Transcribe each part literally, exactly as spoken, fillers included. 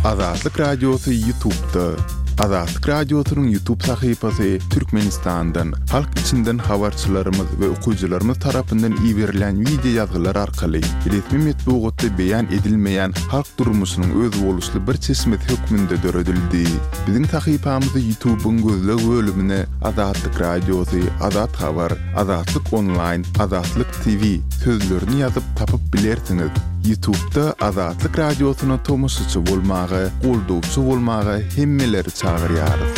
Azatlyk Radiosu YouTube'da. Azatlyk Radiosu'nun YouTube sayfasy Türkmenistan'dan, halk içinden habarçylarymyz we okuyjylarymyz tarapyndan ýiberilen video ýazgylar arkaly resmi metbuatda beýan edilmeýän halk durmuşynyň öz boluşly bir çeşmet hökmünde döredildi. Biziň sayfamyzy YouTube'un gözleg bölümine Azatlyk Radiosu, Azat Habar, Azatlyk Online, Azatlyk T V sözlerini ýazyp tapyp bilersiňiz. YouTube'da Azatlyk Radiosu'na tomoşçy bolmagy, goldowçy bolmagy hemmeleri çağırýarys.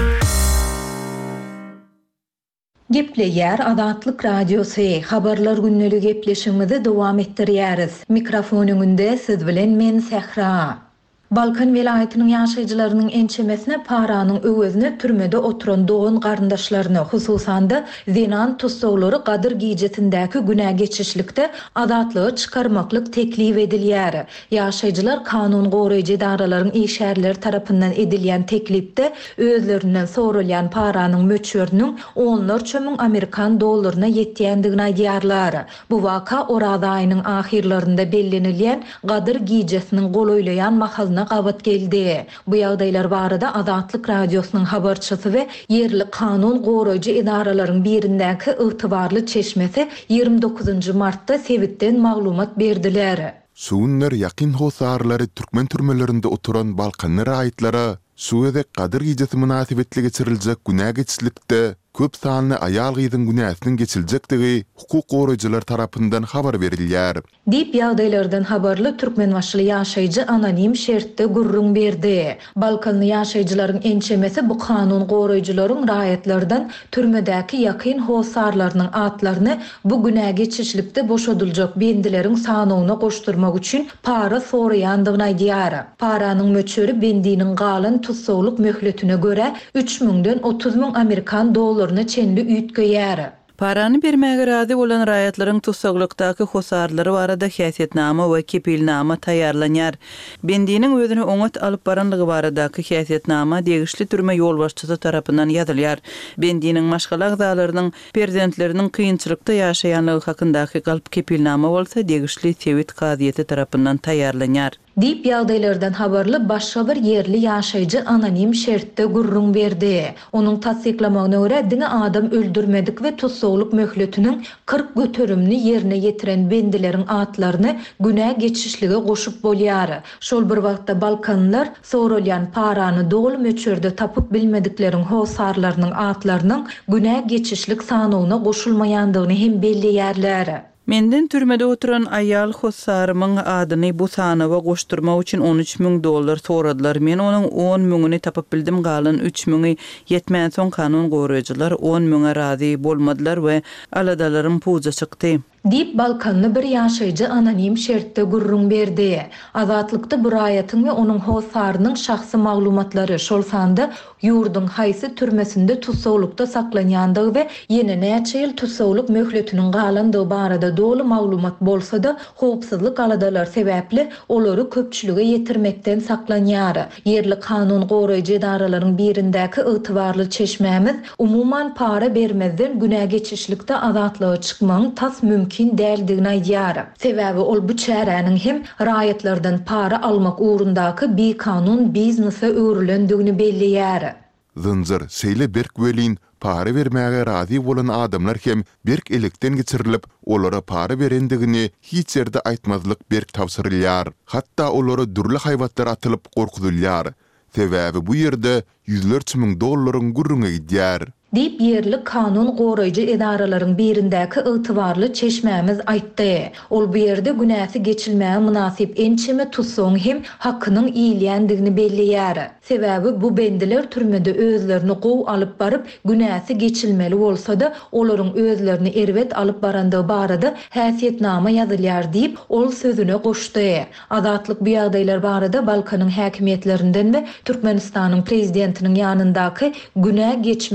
Gepleýär Azatlyk Radiosu, habarlar günneli gepleşigimizi dowam etdirýäris. Mikrofonuňynda siz bilen men Sehra. Balkan welaýatynyň ýaşaýjylarynyň ençemesine paranyň öwezine türmede oturan doğun garyndaşlaryny, hususanda zinan tutsawlary Gadir gijetindäki günä geçişlikde azatlygy çykarmaklyk teklip edilýär. Ýaşaýjylar kanun goraýjy idaralaryň işgärleri tarapyndan edilýän teklipde özlerinden sorulýan paranyň möçörünün onlarça müň Amerikan dollaryna ýetýändigini aýdýarlar. Bu waka orada aýynyň ahirlerinde bellenilýän Gadir gijetiniň golaýlayan mahalyna gabat geldi. Bu ýagdaýlar barada Azatlyk Radiosunyň habarçysy we yerli kanun goraýjy idaralaryň birindäki ygtybarly çeşmesi ýygrimi dokuzunçy martda Sewitden maglumat berdiler. Şuunlar ýakyn hosarlary türkmen türmelerinde oturan Balkanlar aýtlara Suwede Gadir gijeti münasibetli geçiriljek günä geçişlikde köp sanly aýal gyzyň günäsiniň geçiljekdigi hukuk goraýjylar tarapyndan habar berilýär. Dip ýagdaýlardan habarly türkmen başly ýaşaýjy anonim şertde gurrun berdi. Balkanly ýaşaýjylaryň ençemesi bu kanun goraýjylaryň raýatlardan türmedäki ýakyn hosarlarynyň atlaryny bu günä geçişlikde boşadyljak bendileriň sanawyna goşdurmak üçin para soraýandygyny aýdýar. Paranyň möçöri bendiniň galan tutsawlyk möhletine göre üç müňden otuz müň Amerikan dollaryny çenli üýtgeýär. Parany bermäge razy bolan raýatlaryň tutsawlykdaky hosarlary barada häsiýetnama we kepilnama taýýarlanýar. Bendiniň özüne oňat alyp baranlygy baradaky häsiýetnama degişli türme ýolbaşçysy tarapyndan ýazylýar. Bendiniň maşgala agzalarynyň prezidentleriniň kynçylykda ýaşaýanlygy hakyndaky galyp kepilnama bolsa degişli Sewit gaziýeti tarapyndan taýýarlanýar. Dip ýagdaýlardan habarly başga bir yerli ýaşaýjy anonim şertde gurrun berdi. Onuň tasdiklamagyna görä diňe adam öldürmedik we tutsawlyk möhletiniň kırk götürümni ýerine ýetiren bendileriň atlaryny günä geçişlige goşup bolýar. Şol bir wagtda Balkanlar sorulýan parany dogly möçörde tapyp bilmediklerin hosarlarynyň atlarynyň günä geçişlik sanawyna goşulmaýandygyny hem belliýärler. Menden türmede oturan aýal hossarymyň adyny bu sanawa goşdurmak üçin on üç müň dollar soradylar. Men onuň on müňini tapyp bildim, galan üç müňi ýetmän soň kanun goraýjylar on müňe razy bolmadylar we aladalaryň puza çykdy. Dip Balkanly bir ýaşaýjy anonim şertde gurrun berdi. Azatlykda bir aýatyň we onuň hosarynyň şahsy maglumatlary şol sanda ýurdun haýsy türmesinde tutsawlykda saklanýandygy we ýene näçe ýyl tutsawlyk möhletiniň galandygy barada dogly maglumat bolsa-da howpsuzlyk aladalar sebäpli olary köpçülige ýetirmekden saklanýar. Yerli kanun goraýjy idaralaryň birindäki ygtybarly çeşmämiz umuman para bermezden günä geçişlikde azatlyga çykmagyň tas mümkin däldigini aýdýar. Sebäbi ol bu çäräniň hem raýatlardan para almak uğrundaky bir kanun biznese öwrilendigini belliýär. Zynjyr şeýle berk welin para bermäge razy bolan adamlar hem berk elekden geçirilip olara para berendigini hiç ýerde aýtmazlyk berk tawsyrylýar. Hatda olara durly haýwatlar atylyp gorkudylýar. Sebäbi bu ýerde ýüzlerçe müň dollaryň gurruna gidýär. Dip yerli kanun goraýjy idaralaryň birindäki ygtybarly çeşmämiz aýtdy. Ol bu ýerde günäsi geçilmäge münasip ençeme tutsaň hem hakynyň iýilýändigini belliýär. Sebäbi bu bendiler türmede özlerini gow alyp baryp günäsi geçilmeli bolsa-da olaryň özlerini erwet alyp barandygy barada häsiýetnama ýazylýar diýip ol sözüne goşdy. Azatlyk bu ýagdaýlar barada Balkanyň häkimiýetlerinden we Türkmenistanyň prezidentiniň ýanyndaky günä geçmek topor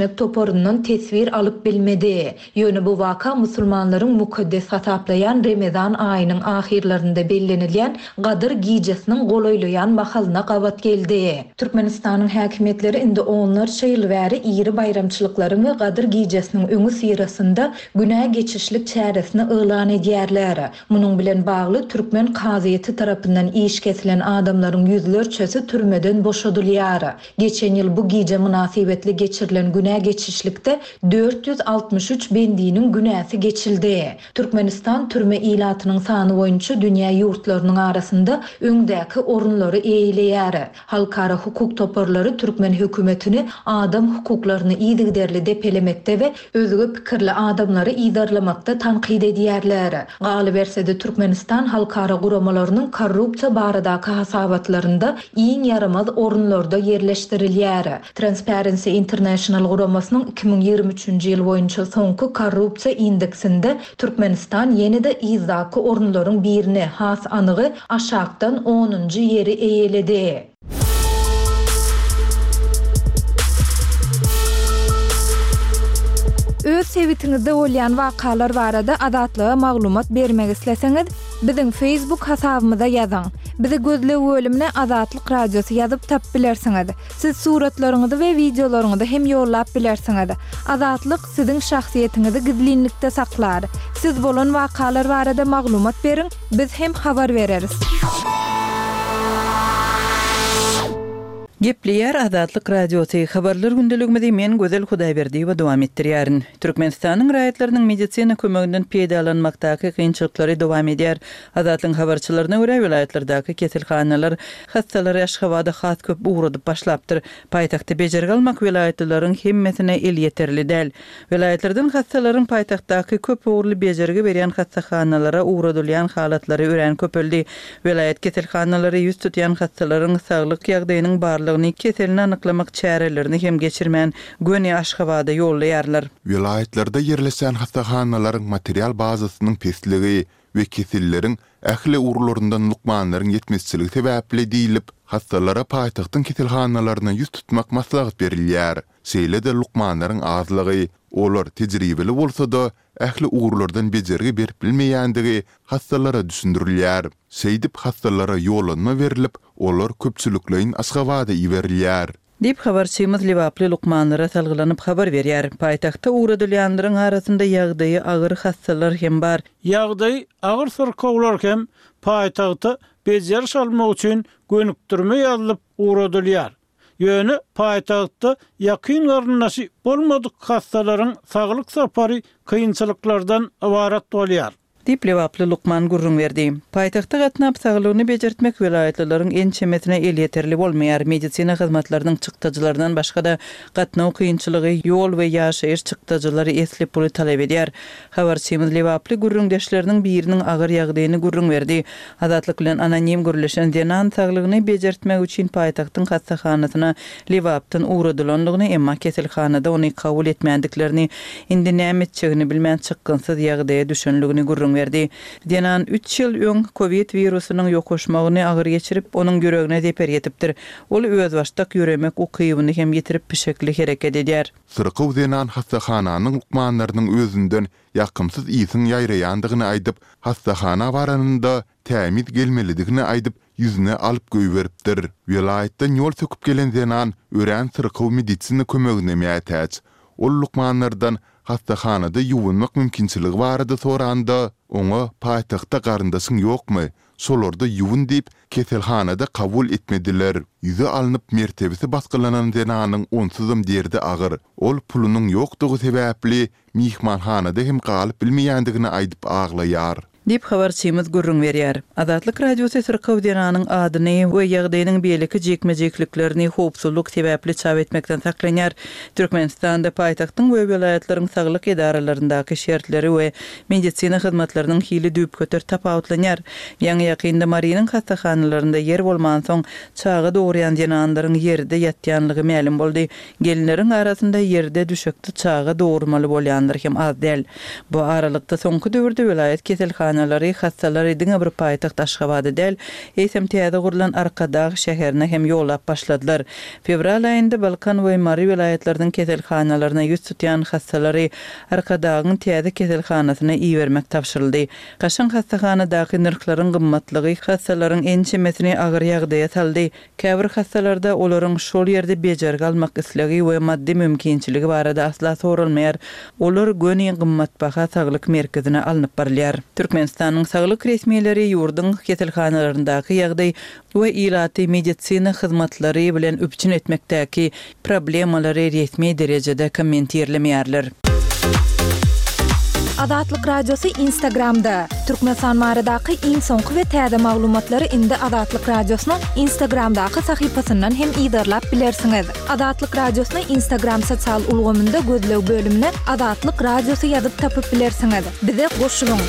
orundan tesvir alıp bilmedi. Ýöne bu waka musulmanlaryň mukaddes hataplayan Ramazan aýynyň ahirlerinde bellenilýän Gadyr gijesiniň golaýlayan mahalyna gabat geldi. Türkmenistanyň häkimetleri indi onlarça ýyl bäri iri bayramçylyklaryň we Gadyr gijesiniň öňü syrasynda günä geçişlik çäresini elan edýärler. Munyň bilen bagly Türkmen kazyety tarapyndan iş kesilen adamlaryň ýüzlerçesi türmeden boşadylýar. Geçen ýyl bu gije münasibetli geçirilen günä geçişlikde dört yüz altmış üç bendiniň günäsi geçildi. Türkmenistan türme ilatynyň sany boýunça dünýä ýurtlarynyň arasynda öňdäki orunlary eýleýär. Halkara hukuk toparlary Türkmen hökümetini adam hukuklaryny ýygyderli depelemekde we özüge pikirli adamlary ýydarlamakda tanqid edýärler. Galy bersede Türkmenistan halkara guramalarynyň korrupsiýa baradaky hasabatlarynda iň yaramaz orunlarda yerleşdirilýär. Transparency International guramasynyň iki bin ýygrimi üçünji ýyl boýunça soňky korrupsiýa indeksinde Türkmenistan ýene-de ýyzdaky orunlaryň birini has anygy aşakdan onunji ýeri eýeledi. Öz sevitiňizde bolýan wakalar barada adatlyga maglumat bermek isleseňiz, biziň Facebook hasabymyza ýazyň. Bizi gözlep bölümine Azatlyk Radiosu ýazyp tap bilersiňiz. Siz suratlaryňyzy we videolaryňyzy hem ýollap bilersiňiz. Azatlyk siziň şahsiýetiniňizi gizlinlikde saklar. Siz bolan wakalar barada maglumat beriň, biz hem habar bereriz. Gepleýär Azatlyk Radiosu habarlar gündeliginde men Gözel Hudaýberdi we dowam etdirýärin. Türkmenistanyň raýatlarynyň medisina kömeginden peýdalanmakdaky kynçylyklary dowam edýär. Azatlyk habarçylaryna görä vilayatlardaky kesilhanalar hastalary Aşgabatda has köp uğradyp başlapdyr. Paýtagtda bejerge almak vilayatlaryň hemmetine el ýeterli däl. Vilayatlardan hastalaryň paýtagtdaky köp uğurly bejerge berýän hastahanalara uğradylýan halatlary ören köpeldi. Vilayat kesilhanalary ýüz tutýan hastalaryň saglyk ýagdaýynyň barlygyny keselini anyklamak çärelerini hem geçirmän göni Aşgabatda ýollaýarlar. Vilayatlarda yerleşen hastahanaların material bazasynyň pesligi we keselleriň ähli uğurlaryndan lukmanlaryň ýetmezçiligi sebäpli diýilip, hastalara paýtagtyň keselhanalaryna ýüz tutmak maslahat berilýär. Şeýle-de lukmanlaryň azlygy, olar tejribeli bolsa-da ähli uğurlardan bejergi berip bilmeýändigi hastalara düşündirilýär. Şeýdip hastalara ýolanma berilip, olar köpçülikleýin Aşgabatda iberilýär. Dip habarçymyz Liwaply lukmanlara salgylanyp habar berýär. Paýtagtda uğradylýanlaryň arasynda ýagdaýy agyr hastalar hem bar. Ýagdaý agyr syrkawlar hem paýtagtda bejer salmak üçin gönükdirme ýazylyp uğradylýar. Ýöne paýtagtda ýakynlaryň nasip bolmadyk hastalaryň saglyk sapary kynçylyklardan ibarat bolýar. Dip Liwaply Lukman gurrun berdi. Paýtagtda gatnap saglygyny bejertmek vilayatlaryň en çemetine el ýeterli bolmaýar. Medisina hyzmatlarynyň çykdyjylaryndan başga da gatnaw kynçylygy, ýol we ýaşaýyş çykdyjylary esli puly talap edýär. Habarçymyz Liwaply gurrun deşleriniň biriniň agyr ýagdaýyny gurrun berdi. Azatlyk bilen anonim gürleşen denan saglygyny bejertmek üçin paýtagtyň hastahanasyna Liwapdan uğradylandygyny, emma keselhanada ony kabul etmändiglerini, indi näme etjegini bilmän çykgynsyz ýagdaýa düşenligini gurrun verdi. Denan üç ýyl öň Covid virusynyň ýokuşmagyny agyr geçirip, onuň ýüregine deper ýetipdir. Ol öz başdak ýüremek ukybyny hem ýetirip pişekli hereket edýär. Sırqaw denan hastahananyň lukmanlarynyň özünden ýakymsyz iýsin ýaýraýandygyny aýdyp, hastahana baranynda tämid gelmelidigini aýdyp, ýüzüne alyp göýberipdir. Vilayatdan ýol söküp gelen denan ören sırqaw medisina kömegine mätäç. Ol lukmanlardan hastahanada ýuwunmak mümkinçiligi barada soranda, oňa paýtagtda garyndaşyň ýokmy? Solarda ýuwun diýip keselhanada kabul etmediler. Ýüze alınıp mertebesi baskylanan denanyň onsuzam derde agyr. Ol pulunyň ýokdugy sebäpli mihmanhanada hem galyp bilmeýändigini aýdyp aglaýar. Dip habarçymyz gurrun berýär. Azatlyk Radiosu Sırkaw denanyň adyny we ýagdaýynyň beýleki jekmejekliklerini howpsuzlyk sebäpli çap etmekden saklanýar. Türkmenistanda paýtagtyň we vilayatlaryň saglyk edaralaryndaky şertleri we medisina hyzmatlarynyň hili düýüp köter tapawutlanýar. Ýa-ni ýakynda Mariýanyň hastahanalaryna yer bolman soň çagy dogurýan denanlaryň ýerde ýatýanlygy ma'lum boldy. Gelinleriň arasynda ýerde düşekde çagy dogurmaly bolýanlar hem az däl. Bu aralykda soňky döwürde vilayat keselhanalarynda keselhanalary, hassalary diňe bir paýtaxt Aşgabatda däl, eýsem täze gurulan Arkadag şäherine hem ýolap başladylar. Fevral aýynda Balkan we Mary vilayetleriniň keselhanalaryna ýüz tutýan hassalary Arkadagyň täze keselhanasyna iýermek tapşyryldy. Kaşan hastahanadaky nirklaryň gymmatlygy hassalaryň ençemesini agyr ýagdaýa saldy. Käbir hassalarda olaryň şol ýerde bejerge almak islegi we maddi mümkinçiligi barada asla sorulmaýar. Olar göni gymmatbaha saglyk merkezine alınıp barylýar. Türkmenistanyň saglyk resmiýetleri ýurduň keselhanalaryndaky ýagdaý we ilaty medisina hyzmatlary bilen üpçün etmekdäki problemalary resmi derejede kommentirlemeýärler. Adatlyk radiosu Instagramda. Türkmenistan maradaky iň soňky we täze maglumatlary indi Adatlyk radiosynyň Instagramdaky sahypasyndan hem ýydarlap bilersiňiz. Adatlyk radiosyny Instagram sosial ulgamynda gözlew bölümine Adatlyk radiosu ýazyp tapyp bilersiňiz. Bize goşulyň.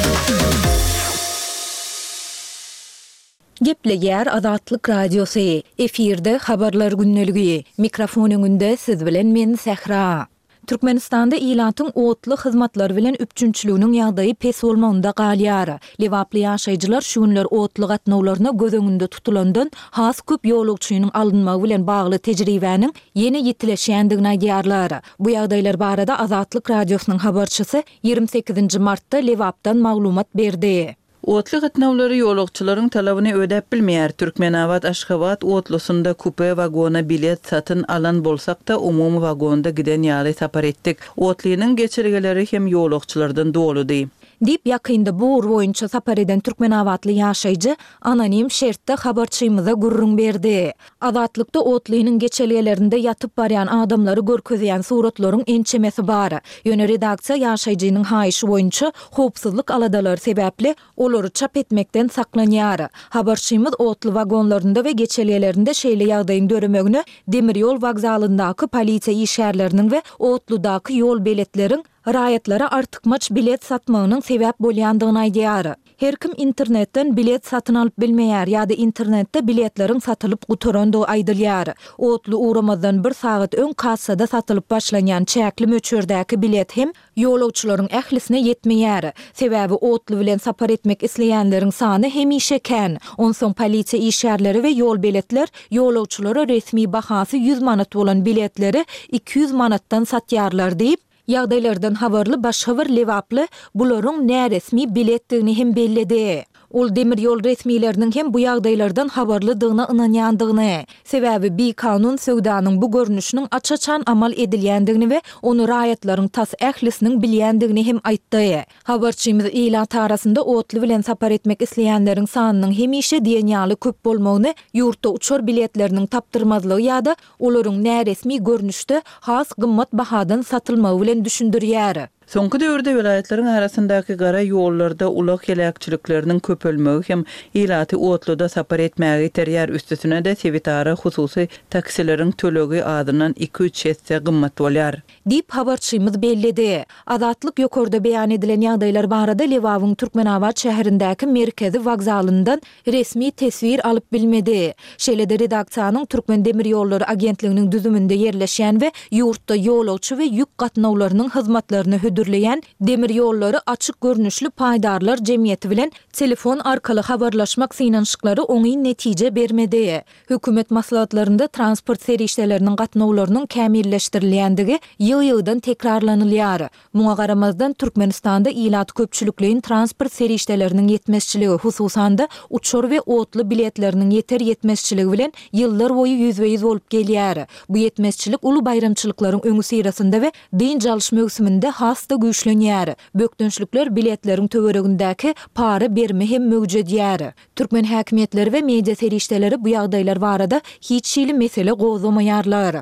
Gepleýär Adatlyk radiosu. Efirde habarlar günneligi. Mikrofonyňynda siz bilen men Sehra. Türkmenistanda ilatyň otly hyzmatlar bilen üpçünçlüğiniň ýagdaýy pes bolmagynda galýar. Lewaply ýaşaýjylar şu günler otly gatnawlaryna göz öňünde tutulandan has köp ýolugçynyň alınmagy bilen bagly tejribäniň ýene ýetileşýändigini aýdýarlar. Bu ýagdaýlar barada Azatlyk radiosynyň habarçysy ýygrimi sekizinji martda Lewapdan maglumat berdi. Otly gatnawlary ýolugçylaryň talabyny ödäp bilmeýär. Türkmenawat Aşgabat otlysynda kupe wagona bilet satyn alan bolsak da umumy wagonda giden ýaly sapar etdik. Otlynyň geçirgeleri hem ýolugçylardan doludy. Dip ýakynda bu ur boýunça sapar eden türkmenawatly ýaşaýjy anonim şertde habarçymyza gurrun berdi. Azatlykda otlynyň geçelgelerinde ýatyp barýan adamlary görkezýän suratlaryň ençemesi bar. Ýöne redaksiýa ýaşaýjynyň haýyşy boýunça howpsuzlyk aladalary sebäpli olary çap etmekden saklanýar. Habarçymyz otly wagonlarynda we geçelgelerinde şeýle ýagdaýyň döremegini demir ýol wagzalyndaky polisiýa işgärleriniň we otludaky ýol biletleriň raýatlara artykmaç bilet satmagynyň sebäp bolýandygyny aýdýar. Her kim internetden bilet satyn alyp bilmeýär ýa-da internetde biletleriň satylyp guturandy aýdylýar. Otly uğramazdan bir sagat öň kassada satylyp başlanýan çäkli möçürdäki bilet hem ýolugçylaryň ählisine ýetmeýär. Sebäbi otly bilen sapar etmek isleýänleriň sany hemişe kän. Onsoň polisiýa işgärleri we ýol biletler ýolugçylara resmi bahasy yüz manat bolan biletleri iki yüz manatdan satýarlar diýip ýagdaýlardan habarly başhabar Lewaply bularyň näresmi biletdigini hem bellidi. Ol demir ýol resmiýetleriniň hem bu ýagdaýlardan habarlydygyna ynanýandygyny, sebäbi bi kanun söwdanyň bu görnüşiniň açaçan amal edilýändigini we onu raýatlaryň tas ählisiniň bilýändigini hem aýtdy. Habarçymyz ilat arasynda otly bilen sapar etmek isleýänleriň sanynyň hemişe diýenýaly köp bolmagyny, ýurtda uçar biletleriniň tapdyrmazlygy ýa-da olaryň näresmi görnüşde has gymmat bahadan satylmagy bilen düşündirýär. Soňky döwürde vilayetleriň arasyndaky gara ýollarda ulak ýelekçilikleriniň köpelmegi hem ilaty otluda sapar etmägi terýär üstüne de sevitara hususy taksileriň tölegi adynan iki üç hesse gymmat bolýar. Dip habarçymyz bellidi. Azatlyk ýokarda beýan edilen ýagdaýlar barada Lewawyň Türkmenawat şäherindäki merkezi wagzalyndan resmi tesvir alyp bilmedi. Şeýle-de redaksiýanyň Türkmen demir ýollary agentliginiň düzüminde ýerleşýän we ýurtda ýolugçy we ýük gatnawlarynyň hyzmatlaryny düdürleyen demir ýollary açyk görnüşli paýdarlar jemgyýeti bilen telefon arkaly habarlaşmak synanşyklary oňy netije bermedi. Hökümet maslahatlarynda transport serişdeleriniň gatnawlarynyň kämilleşdirilýändigi ýyl-ýyldan tekrarlanylýar. Muňa garamazdan Türkmenistanda ilat köpçülikliň transport serişdeleriniň ýetmezçiligi hususanda uçur we otly biletleriniň ýeter ýetmezçiligi bilen ýyllar boýu yüzde yüz bolup gelýär. Bu ýetmezçilik uly bayramçylyklaryň öňü syrasynda we dyn jalyş mögsüminde has da güýçlenýär. Bökdünçlükler biletleriň töweregindäki para berme hem mögjedýär. Türkmen häkimetleri we media serişdeleri bu ýagdaýlar barada hiç şeýle mesele gozamaýarlar.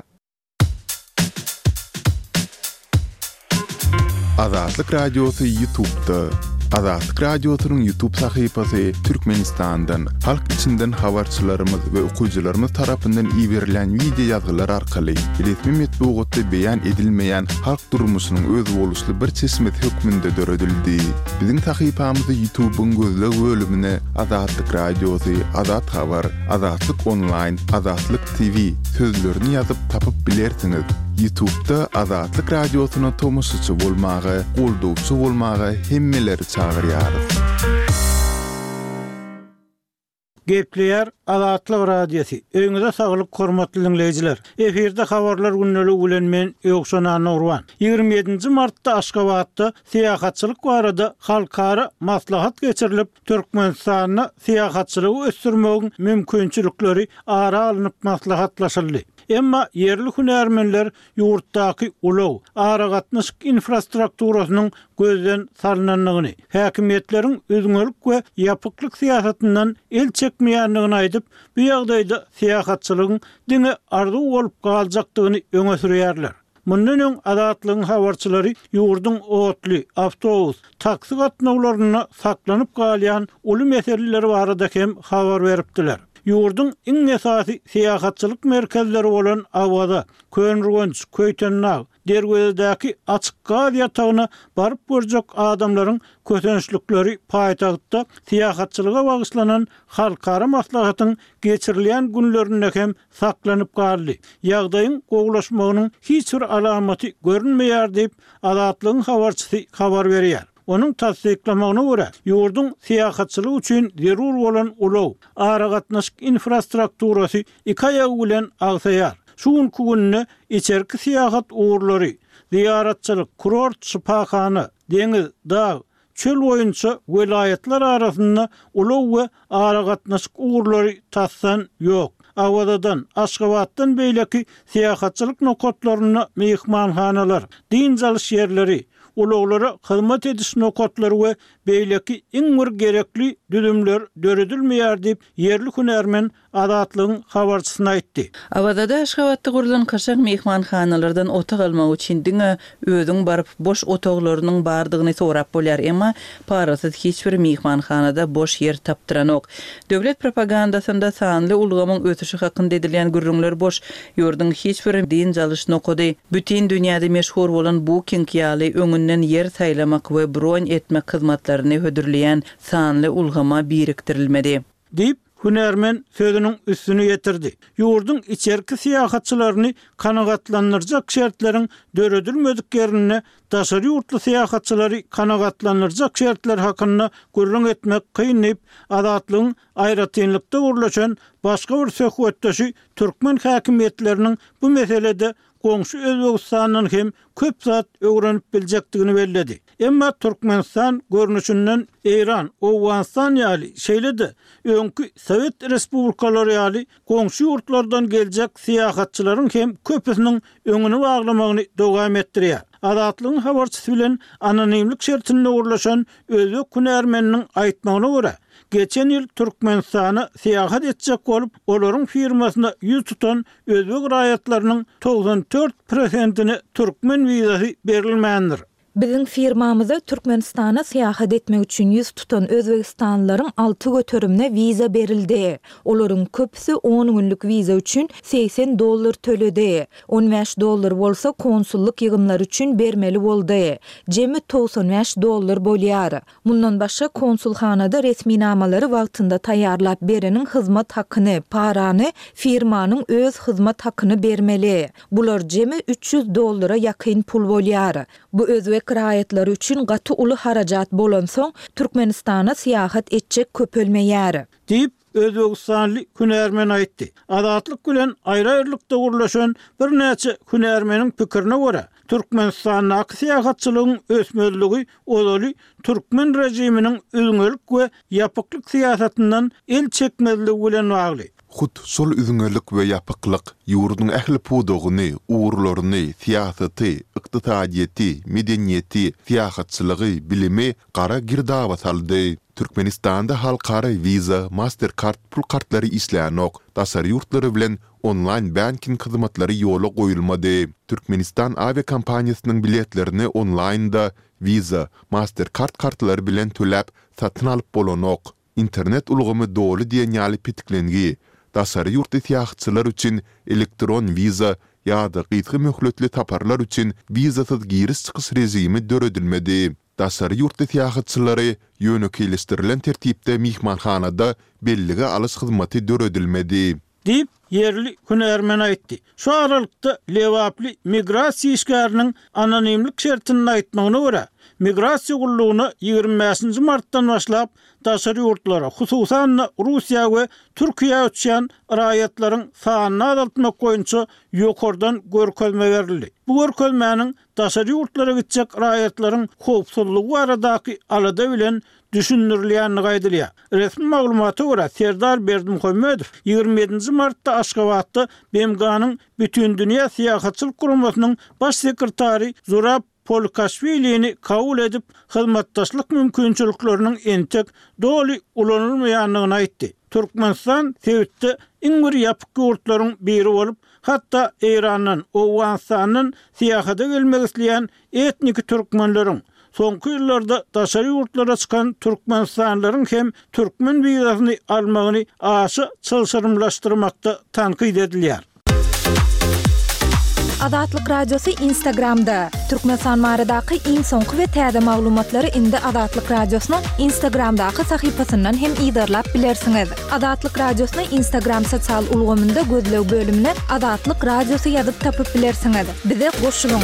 Azatlyk radiosu YouTube'da. Azatlyk radiosynyň YouTube sahypasy Türkmenistandan, halk içinden habarçylarymyz we okuyjylarymyz tarapyndan iýerilen video ýazgylar arkaly resmi metbuatda beýan edilmeýän halk durmuşynyň öz boluşly bir çeşmet hökmünde döredildi. Biziň sahypamyzy YouTube'un gözleg bölümine Azatlyk radiosu, Azat habar, Azatlyk online, Azatlyk T V sözlerini ýazyp tapyp bilersiňiz. YouTube'da Azatlyk Radiosyna tomoşçy bolmagy, goldoşçy bolmagy hemmeleri çagyrýarys. Gepleýär Azatlyk Radiosu. Öňüňizde saglyk hormatly dinleýijiler. Eferde habarlar günnäli bilen men Ýokşan Nurwan. ýygrimi ýedinji martda Aşgabatda syýahatçylyk barada halkara maslahat geçirilip, Türkmenistanyna syýahatçylygy ösdürmegiň mümkinçilikleri ara alınıp maslahatlaşyldy. Emma yerli hünärmenler ýurtdaky ulaw ara gatnaşyk infrastrukturasynyň gözden salnanyny, häkimetleriň özüňelik we ýapyklyk syýasatyndan el çekmeýändigini aýdyp, bu ýagdaýda syýahatçylygyň diňe ardy bolup galjakdygyny öňe sürýärler. Mundan öň Azatlygyň habarçylary ýurdun otly, awtobus, taksi gatnawlaryna saklanyp galýan uly meseleleri barada hem habar beripdiler. Ýurdun iň esasy syýahatçylyk merkezleri bolan Awada, Könrügenç, Köýtenag, Dergözdäki açyk gaz ýatagyna baryp görjek adamlaryň kötençlikleri paýtagtda syýahatçylyga bagyşlanan halkara maslahatyň geçirilýän günlerinde hem saklanyp galdy. Ýagdaýyň gowlaşmagynyň hiç bir alamaty görünmeýär diýip Azatlygyň habarçysy habar berýär. Onun tasdiklamagyna görä, ýurdun syýahatçylygy üçin zerur bolan ulaw ara gatnaşyk infrastrukturasy iki ýagy bilen agsaýar. Şuň gününe içerki syýahat uğurlary, ziyaratçylyk, kurort, şypahana, deňiz, dağ, çöl boýunça welaýatlar arasynda ulaw we ara gatnaşyk uğurlary tassan ýok. Awadadan, Aşgabatdan beýleki syýahatçylyk nokatlaryna mehmanhanalar, din jalyş ýerleri, ulaglara hyzmat ediş nokatlary we beýleki iň bir gerekli düdümler döredilmeýär diýip yerli hünärmen Azatlygyň habarçysyna aýtdy. Awada Aşgabatda gurulan kaşak mehmanhanalardan otaq almak üçin diňe özüň baryp boş otaqlarynyň bardygyny sorap bolýar, emma parasyz hiç bir mehmanhanada boş yer tapdyran ok. Döwlet propagandasynda sanly ulgamyň ötüşi hakynda edilýän gürrüňler boş, ýurdun hiç bir din jalyş nokady, bütün dünýäde meşhur bolan bu kinkýaly öňünden yer saýlamak we broň etmek hyzmatlaryny hödürleýän sanly ulgama biriktirilmedi. Diýip hünärmen sözüniň üstüni ýetirdi. Ýurdun içerki syýahatçylaryny kanagatlandyrjak şertleriň döredilmediklerine daşary ýurtly syýahatçylary kanagatlandyrjak şertler hakynda gürrüň etmek kynnyp, Azatlygyň aýratynlykda urlaşan başga bir söhbetdeşi türkmen häkimetleriniň bu meselede goňşy Özbegistanyň hem köp zat öwrenip biljekdigini belledi. Emma Türkmenistan görnüşinden İran, Awganistan ýaly şeýlede öňkü Sowet respublikalary ýaly goňşy ýurtlardan geljek syýahatçylaryň hem köpüsiniň öňüni baglamagyny dowam etdirýär. Azatlygyň habarçysy bilen anonimlik şertinde urlaşan özbek hünärmeniniň aýtmagyna görä, geçen ýyl Türkmenistana syýahat etjek bolup, olaryň firmasyna ýüz tutan özbek raýatlarynyň doksan dört prosentine türkmen wizasy berilmändir. Bizim firmamyza Türkmenistana syýahat etmek üçin ýüz tutan Özbegistanlylaryň alty götürümne wiza berildi. Olaryň köpüsi on günlük wiza üçin seksen dollar töledi. on beş dollar bolsa konsullyk ýygymlary üçin bermeli boldy. Jemi doksan beş dollar bolýar. Mundan başga konsulhanada resmi namalary wagtynda taýýarlap berenin hyzmat hakyny, parany firmanyň öz hyzmat hakyny bermeli. Bular jemi üç yüz dollara ýakyn pul bolýar. Bu özbek raýatlary üçin gaty uly harajat bolan soň Türkmenistana syýahat etjek köpelmeýär. Diýip Özbegistanly hünärmen aýtdy. Azatlyk bilen aýry-aýrylykda gurlaşan bir näçe hünärmeniň pikirine görä, Türkmenistanyň syýahatçylygyň ösmezligi olaly türkmen rejiminiň özüňelik we ýapyklyk syýasatyndan el çekmezligi bilen bagly. Hut sol üzüňelik we ýapyklyk ýurdun ähli pudogyny, uğurlaryny, syýasaty, ykdysadyety, medeniýeti, syýahatçylygy, bilimi gara girdaba saldy. Türkmenistanda halkara Visa, Mastercard pul kartları işleyen ok, tasarı yurtları bilen online banking hyzmatlary ýola goýulmady. Türkmenistan avia kompaniyasının biletlerini online'da Visa, Mastercard kartları bilen töläp satyn alyp bolan ok. Internet ulgamy dolu diýen ýaly pitiklengi. Tasarı yurt syýahatçylar üçin elektron Visa ýa-da gyzgy möhletli taparlar üçin vizasyz giriş-çykyş rejimi döredilmedi. Tasarı yurt syýahatçylary ýönekleşdirilen tertipde mihmanhanada belligi alys hyzmaty döredilmedi. Diýip yerli hünermen aýtdy. Şu aralykda Lewapli migrasiýa işgäriniň anonimlik şertini aýtmagyna görä, migrasiýa gullugyny ýygrimi beşinji martdan başlap daşary ýurtlara, hususan Russiýa we Türkiýe üçin raýatlaryň sanyny azaltmak boýunça ýokardan görkezme berildi. Bu görkezmäniň daşary ýurtlara gitjek raýatlaryň howpsuzlygy baradaky alada bilen düşündirilýänini gaýdylýar. Resmi maglumata görä Serdar Berdimuhammedow ýygrimi ýedinji martda Aşgabatda B M G-nyň bütün dünýä syýahatçylyk guramasynyň baş sekretary Zurab Polkaşvili'ni kabul edip hizmetdaşlyk mümkinçiliklerinin entek doly ulanylmaýanlygyny aýtdy. Türkmenistan Sewitde iň bir ýapyk ýurtlaryň biri bolup, hatta Eýranyň, Owganistanyň syýahata gelmek isleýän etnik türkmenleriň soňky ýyllarda daşary ýurtlara çykan türkmenistanlaryň hem türkmen wizasyny almagyny aşy çylşyrymlaşdyrmakda tankyd edilýär. Azatlyk Radiosu Instagramda. Türkmenistan baradaky iň soňky we täze maglumatlary indi Azatlyk Radiosynyň Instagramdaky sahypasyndan hem ýa-da bilersiňiz. Azatlyk Radiosynyň Instagram sosial ulgamynda gözlew bölümine Azatlyk Radiosu ýazyp tapyp bilersiňiz. Bize goşulyň.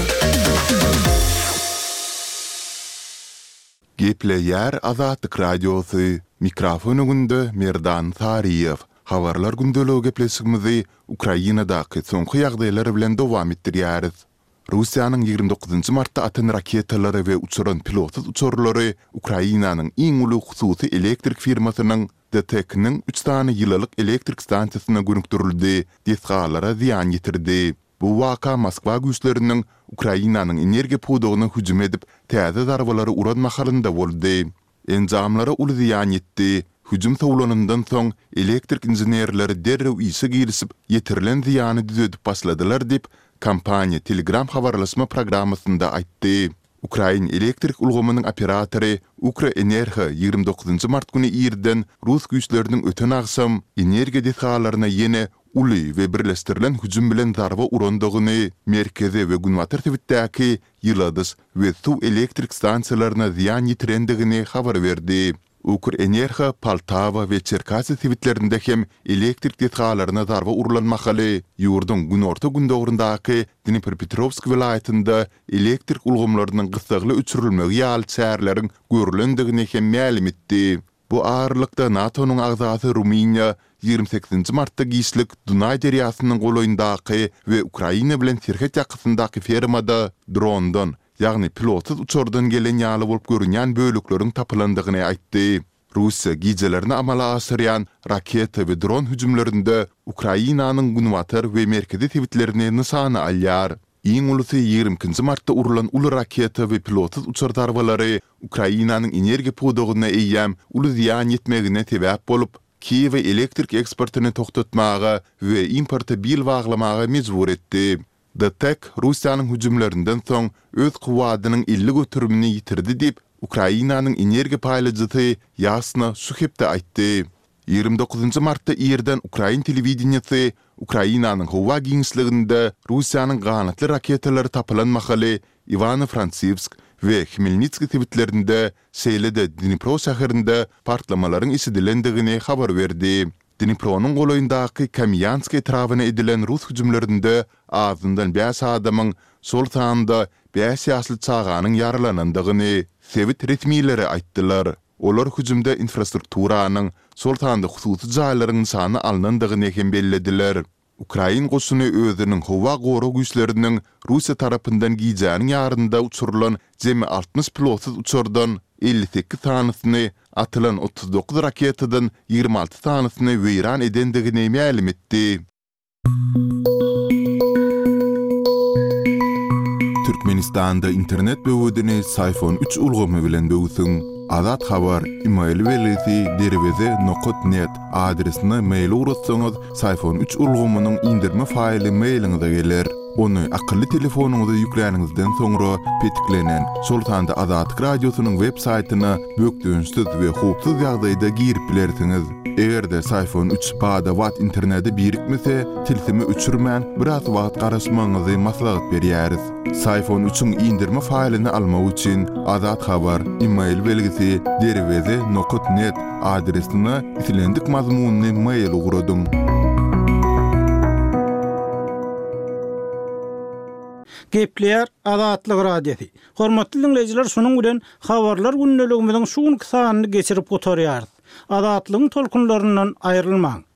Gepleýär Azatlyk Radiosu mikrofonunda Merdan Tariýew. Habarlar gündölügi gepleşigimizi Ukrainadaky soňky ýagdaýlar bilen dowam etdirýäris. Russiýanyň ýygrimi dokuzynjy martda atan raketalary we uçuran pilotsuz uçurlary Ukrainanyň iň uly hususy elektrik firmasynyň D T E K-nyň üç tane ýyllyk elektrik stansiýasyna gönükdirildi, desgalara ziýan ýetirdi. Bu waka Moskwa güýçleriniň Ukrainanyň energiýa pudogyna hüjüm edip, täze darbalary uran mahalynda boldy. Enjamlara uly ziýan ýetdi. Hüjüm sowlanyndan soň elektrik inženerleri derrew işe girisip ýetirilen ziýany düzedip başladylar dip kompaniýa Telegram habarlaşma programmasynda aýtdy. Ukraina elektrik ulgamynyň operatory Ukrenergo ýygrimi dokuzynjy mart güni ýerden Rus güýçleriniň öten agsam energiýa dehgalaryna ýene uly we birleşdirilen hüjüm bilen darba urandygyny, merkezi we Günwatar Twitter'däki ýyladys we su elektrik stansiýalaryna ziýan ýetirendigini habar berdi. Ukrenergo Poltava we Çerkasy Twitterlerinde hem elektrik dehgalaryna darba urulanmakaly, ýurdun günorta gündogrundaky Dnipropetrovsk vilayetinde elektrik ulgamlarynyň gysgaly öçürilmegi ýaly çärleriň görülendigini hem ma'lum etdi. Bu ağırlykda NATO'nun agzasy Ruminiýa ýygrimi sekizinji martda giýişlik Dunay derýasynyň goloýundaky we Ukraina bilen serhet ýakysyndaky fermada drondan, ýagny pilotsuz uçurdan gelen ýaly bolup görünýän bölükleriň tapylandygyny aýtdy. Russiýa gijelerini amala asyrýan raketa we dron hüjümlerinde Ukrainanyň Günwatar we merkezi Twitterlerini nysany alýar. Iň ulusy ýygrimi martda urulan uly raketa we pilotsuz uçur darbalary Ukrainanyň energiýa pudogyna eýýäm uly ziýan ýetmegine sebäp bolup, Kiýew elektrik eksportyny toktatmaga we importa bil baglamaga mejbur etdi. D T E K Russiýanyň hüjümlerinden soň öz kuwadynyň elli götürümini ýitirdi dip Ukrainanyň energiýa paýlajy ýasna Suhepde aýtdy. ýygrimi dokuzynjy martda ýerden Ukraina telewizionyasy Ukrainanyň howa giňişliginde Russiýanyň ganatly raketalary tapylanmakaly Ivano-Frankivsk we Khmelnytski Twitterlerinde şeýlede Dnipro şäherinde partlamalaryň işidilendigini habar berdi. Dnipronyň goloýundaky Kamyansk etrawyna edilen Rus hüjümlerinde azyndan beş adamyň sol taýanda beş ýaşly çaganyň yaralanandygyny Sewit resmiýetleri aýtdylar. Olar hüjümde infrastrukturanyň sol taýanda hususy jaýlaryň sany alnandygyny hem bellediler. Ukraina goşuny özüniň howa goru güýçleriniň Russiýa tarapyndan giýjäniň ýarynda uçurulan jemi altmış pilotsuz uçurdan elli sekiz tanysyny, atylan otuz dokuz raketadan ýygrimi alty tanysyny weýran edendigini ma'lum etdi. Türkmenistanda internet böwüdini Sayfon üç ulgamy bilen böwüsüň. Azat habar email welisi derweze nokta net adresine mail uratsaňyz Sayfon üç ulgamynyň indirme faýly mailiňize geler. Onu akıllı telefonuňyza ýükläňizden soňra petiklenen Sultanda Azatlyk Radiosynyň web saýtyna bökdüňsiz we howpsuz ýagdaýda girip bilersiňiz. Egerde Sayfon üç bada wat interneti birikmese, tilsimi öçürmän biraz wagt garaşmaňyzy maslahat berýäris. Sayfon üçüň indirme faýlyny almak üçin Azat habar email belgisi derweze nokta net adresine itilendik mazmunyny mail ugradym. Gepleýär Azatlyk radiosi. Hormatly dinleyijiler, şunuň bilen habarlar günneligimiziň şuň kysanyny geçirip gotarýar. Azatlygyň tolkunlaryndan aýrylmaň.